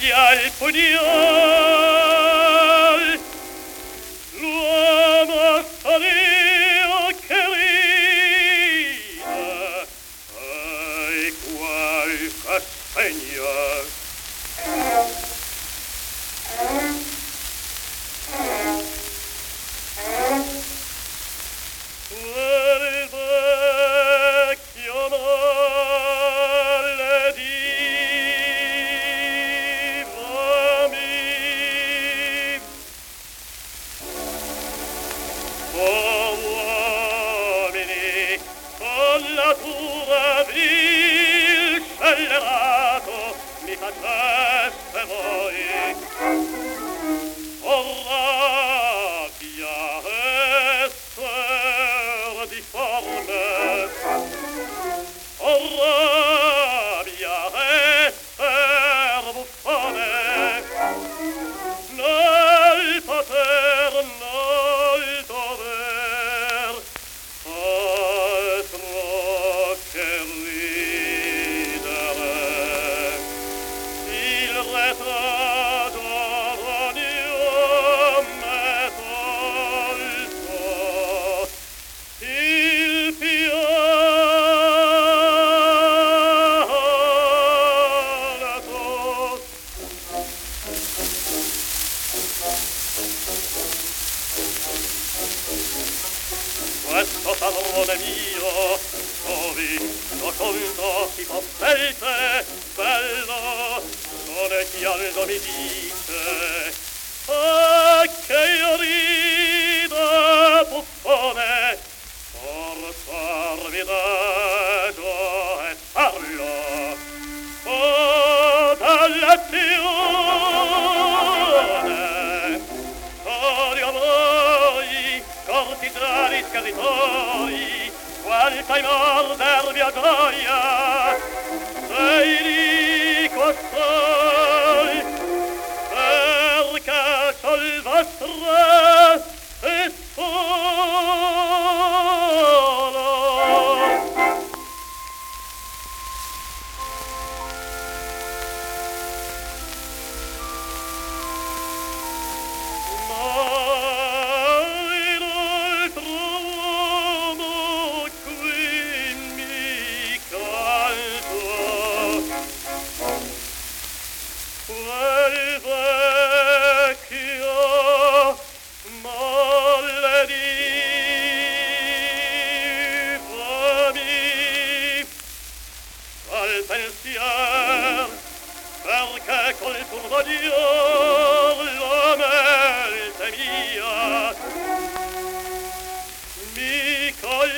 taglia il pugnal, l'uomo salio che ride, ai qual assegna. Quel vecchio maledivami, uomini, con natura vil scellerato, mi faceste voi. Rabbia esser difforme, rabbia esser buffone, nel poter, nel dover, altro che ridere. Il retrato questo padrone mio, trovi, lo conto si posselte, bello, sole chialdo mi dice, che io rida, buffone, forzarmi d'agio e farlo, dall'azione, odio a voi, cortigiani scaritori, quanta in morder mia gioia, sei lì costoi, perché c'ho il vostro e solo. Quel vecchio maledivami, al pensier, perché col turno d'or la mente mia mi coglie